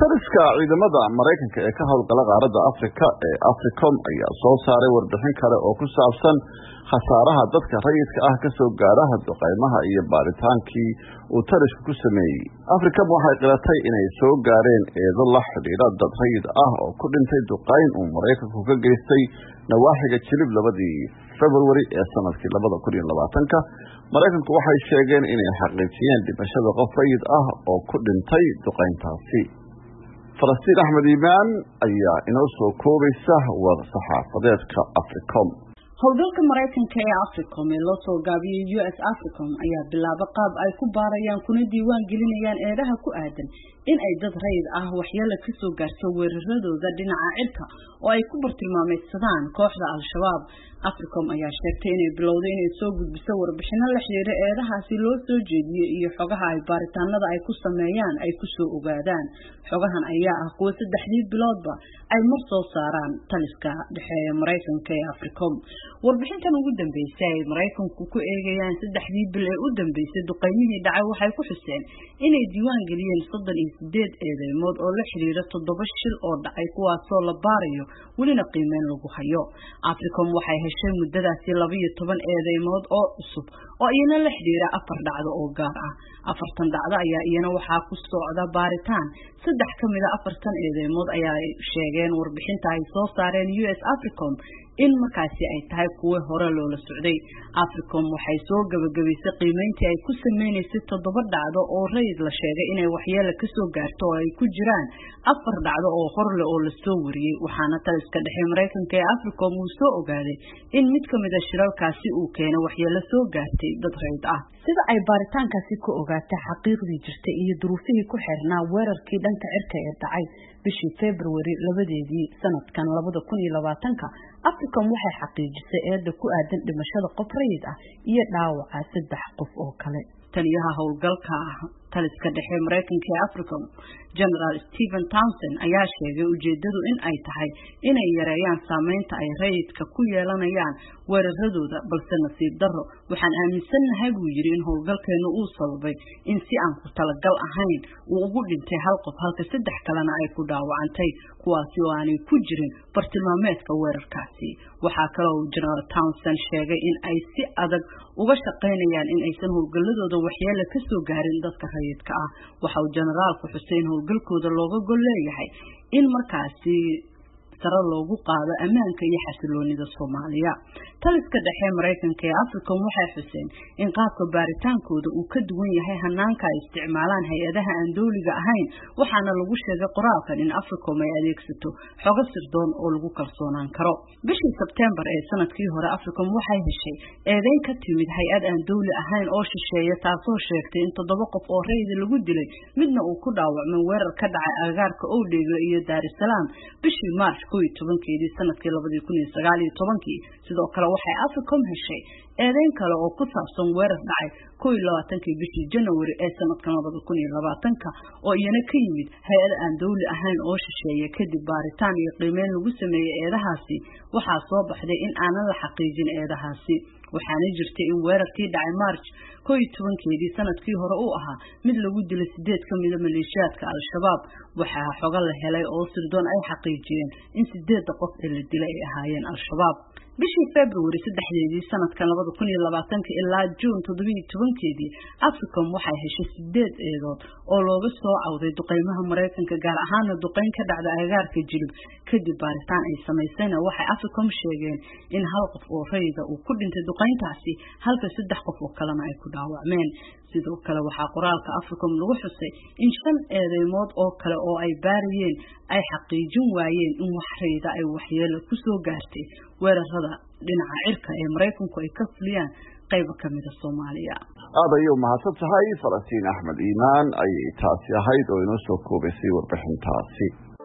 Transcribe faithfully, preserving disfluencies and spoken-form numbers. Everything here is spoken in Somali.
taliska ciidamada Mareykanka ee ka howlgala qaaradda Afrika ee Africom ayaa soo saaray warbixin kale oo ku saabsan khasaaraha dadka rayidka ah ka soo gaaraha duqeymaha iyo baaritaankii uu talisku ku sameeyay. Africom waxay qiratay inay soo gaareen eedo la xiriira dad rayid ah oo ku dhintay duqeyn uu Mareykanku ka geystay nawaaxiga Jilib labadii February ee sanadkii labada kun iyo labaatanka. Mareykanku waxay sheegeen inay xaqiijiyeen dhimashada qof rayid ah oo ku dhintay duqeyntaasi. Falastiin Axmed Iimaan ayaa inoo soo koobaysa war saxaafadeedka Africom. howlgalka Mareykanka ee Africom ee loo soo gaabiyay U S Africom ayaa bilaabay qaab ay ku baarayaan kuna diiwaan gelinayaan eedaha ku aadan in ay dad rayid ah waxyeello ka soo gaarto weeraradooda dhinaca cirka oo ay ku bartilmaameedsadaan kooxda Al-Shabaab. Africom ayaa sheegtay inay bilowday inay soo gudbiso warbixino la xiriira eedahaasi loo soo jeediyay iyo xogaha ay baaritaanada ay ku sameeyaan ay ku soo ogaadaan. xogahan ayaa ah kuwa saddexdii biloodba ay mar soo saaraan taliska dhexe ee Mareykanka ee Africom. warbixintan ugu dambeysay ay Mareykanku ku eegayaan saddexdii bil ee u dambeysay duqeymihii dhacay waxay ku xuseen inay diiwaan geliyeen soddon iyo siddeed eedeymood oo la xiriira toddoba shil oo dhacay kuwaasoo la baarayo welina qiimeyn lagu hayo. Africom waxay heshay muddadaasi laba iyo toban eedeymood oo cusub oo iyana la xiriira afar dhacdo oo gaar ah. afartan dhacdo ayaa iyana waxaa ku socda baaritaan. saddex ka mid ah afartan eedeymood ayaa sheegeen warbixinta ay soo saareen U S Africom in markaasi ay tahay kuwa hore loola socday. Africom waxay soo gabagabaysay qiimeyntii ay ku sameynaysay toddoba dhacdo oo rayid la sheegay inay waxyeello ka soo gaarto oo ay ku jiraan afar dhacdo oo horle oo la soo wariyay. waxaana taliska dhexe Mareykanka ee Africom uu soo ogaaday in mid ka mid ah shirarkaasi uu keenay waxyeello soo gaartay dad rayid ah. sida ay baaritaankaasi ku ogaatay xaqiiqdii jirtay iyo duruufihii ku xirnaa weerarkii dhanka cirka ee dhacay bishii February labadeedii sanadkan labada kun iyo labaatanka. Africom waxay xaqiijisay eeda ku aadan dhimashada qof rayid ah iyo dhaawaca saddex qof oo kale. taliyaha howlgalka taliska dhexe Mareykanka ee Africom General Stephen Townsend ayaa sheegay ujeedadu in ay tahay inay yareeyaan saameynta ay rayidka ku yeelanayaan weeraradooda, balse nasiib darro waxaan aaminsanahay buu yiri in howlgalkeenu uu sababay in si aan ku talagal ahayn uu ugu dhintay hal qof halka saddex kalena ay ku dhaawacantay kuwaasi oo aanay ku jirin bartilmaameedka weerarkaasi. waxaa kale oo General Townsend sheegay in ay si adag uga shaqeynayaan in aysan howlgaladooda waxyeello ka soo gaarin dadka rayidka ah. waxa uu generaalku xusay in howlgalkooda looga gol leeyahay in markaasi sare loogu qaado ammaanka iyo xasiloonida Soomaaliya. taliska dhexe Mareykanka ee Africom waxay xuseen in qaabka baaritaankooda uu ka duwan yahay hanaanka ay isticmaalaan hay'adaha aan dawliga ahayn, waxaana lagu sheegay qoraalkan in Africom ay adeegsato xogo sirdoon oo lagu kalsoonaan karo. bishii September ee sanadkii hore Africom waxay heshay eedeyn ka timid hay'ad aan dawli ahayn oo shisheeye taasoo sheegtay in toddoba qof oo rayid lagu dilay midna uu ku dhaawacmay weerar ka dhacay agagaarka Owdheegle iyo Dar es Salaam bishii March kow iyo tobankeedii sanadkii labada kun iyo sagaal iyo tobankii. sidoo kale waxay Africom heshay eedeyn kale oo ku saabsan weerar dhacay kow iyo labaatankii bishii January ee sanadkan labada kun iyo labaatanka oo iyana ka yimid hay'ad aan dawli ahayn oo shisheeye. kadib baaritaan iyo qiimeyn lagu sameeyay eedahaasi waxaa soo baxday in aanan la xaqiijin eedahaasi. waxaana jirtay in weerarkii dhacay March kow iyo tobankeedii sanadkii hore uu ahaa mid lagu dilay sideed ka mid ah maleeshiyaadka Al-Shabaab. waxaa xogo la helay oo sirdoon ay xaqiijiyeen in sideed qof ee la dilay ay ahaayeen Al-Shabaab. bishii February saddexdeedii sanadkan labada kun iyo labaatanka ilaa June toddoba iyo tobankeedii Africom waxay heshay sideed eedood oo looga soo cawday duqeymaha Mareykanka gaar ahaan duqeyn ka dhacday agagaarka Jilib. kadib baaritaan ay samaysayna waxay Africom sheegeen in hal qof oo rayid uu ku dhintay duqeyntaasi halka saddex qof oo kalena ay ku dhaawacmeen. sidoo kale waxaa qoraalka Africom lagu xusay in shan eedeymood oo kale oo ay baariyeen ay xaqiijin waayeen in wax rayida ay waxyeello ku soo gaartay weerarada dhinaca cirka ee Mareykanku ay ka fuliyaan qayb ka mid ah Soomaaliya. aad ayay u mahadsan tahay Falastiin Axmed Iimaan ayay taasi ahayd oo inoo soo koobaysay warbixintaasi.